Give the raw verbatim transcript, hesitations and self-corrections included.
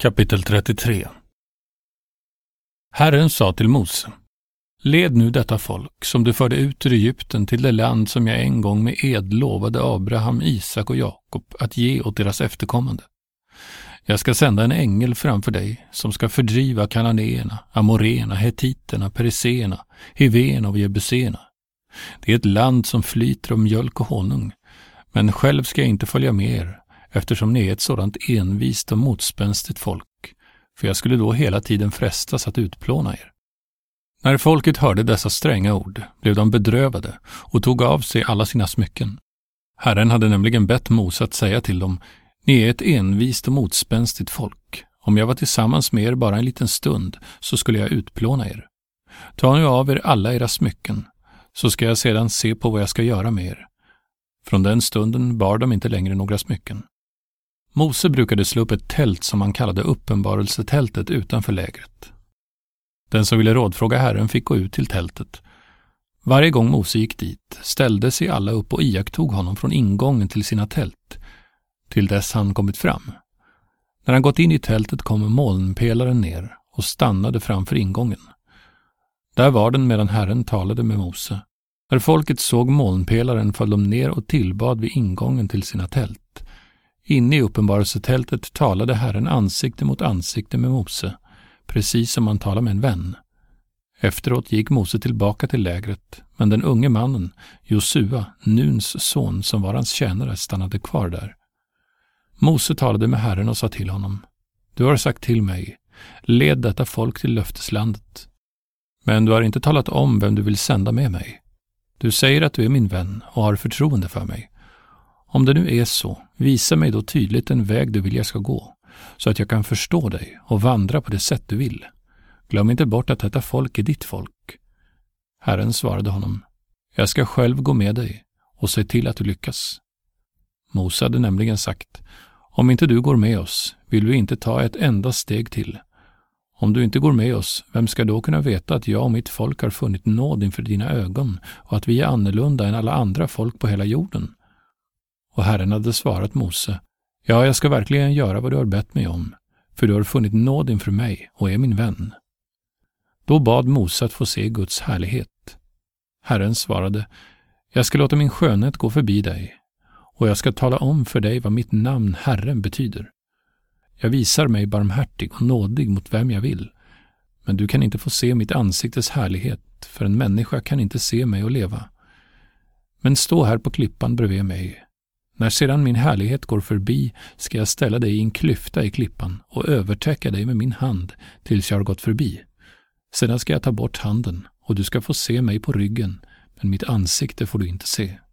Kapitel trettiotre. Herren sa till Mose: Led nu detta folk som du förde ut ur Egypten till det land som jag en gång med ed lovade Abraham, Isak och Jakob att ge åt deras efterkommande. Jag ska sända en ängel framför dig som ska fördriva kananéerna, amoréerna, hetiterna, periséerna, hivéerna och jebuséerna. Det är ett land som flyter om mjölk och honung, men själv ska jag inte följa med er, eftersom ni är ett sådant envist och motspänstigt folk, för jag skulle då hela tiden frestas att utplåna er. När folket hörde dessa stränga ord blev de bedrövade och tog av sig alla sina smycken. Herren hade nämligen bett Mose att säga till dem: Ni är ett envist och motspänstigt folk. Om jag var tillsammans med er bara en liten stund så skulle jag utplåna er. Ta nu av er alla era smycken, så ska jag sedan se på vad jag ska göra med er. Från den stunden bar de inte längre några smycken. Mose brukade slå upp ett tält som han kallade uppenbarelsetältet utanför lägret. Den som ville rådfråga Herren fick gå ut till tältet. Varje gång Mose gick dit ställde sig alla upp och iakttog honom från ingången till sina tält, till dess han kommit fram. När han gått in i tältet kom molnpelaren ner och stannade framför ingången. Där var den medan Herren talade med Mose. När folket såg molnpelaren föll de ner och tillbad vid ingången till sina tält. Inne i uppenbarelsetältet talade Herren ansikte mot ansikte med Mose, precis som man talar med en vän. Efteråt gick Mose tillbaka till lägret, men den unge mannen, Josua, Nuns son som var hans tjänare, stannade kvar där. Mose talade med Herren och sa till honom: Du har sagt till mig, led detta folk till löfteslandet. Men du har inte talat om vem du vill sända med mig. Du säger att du är min vän och har förtroende för mig. Om det nu är så, visa mig då tydligt en väg du vill jag ska gå, så att jag kan förstå dig och vandra på det sätt du vill. Glöm inte bort att detta folk är ditt folk. Herren svarade honom: Jag ska själv gå med dig och se till att du lyckas. Mose hade nämligen sagt: Om inte du går med oss vill vi inte ta ett enda steg till. Om du inte går med oss, vem ska då kunna veta att jag och mitt folk har funnit nåd inför dina ögon och att vi är annorlunda än alla andra folk på hela jorden? Och Herren hade svarat Mose: Ja, jag ska verkligen göra vad du har bett mig om, för du har funnit nåd inför mig och är min vän. Då bad Mose att få se Guds härlighet. Herren svarade: Jag ska låta min skönhet gå förbi dig, och jag ska tala om för dig vad mitt namn Herren betyder. Jag visar mig barmhärtig och nådig mot vem jag vill, men du kan inte få se mitt ansiktes härlighet, för en människa kan inte se mig och leva. Men stå här på klippan bredvid mig. När sedan min härlighet går förbi ska jag ställa dig i en klyfta i klippan och övertäcka dig med min hand tills jag har gått förbi. Sedan ska jag ta bort handen och du ska få se mig på ryggen, men mitt ansikte får du inte se.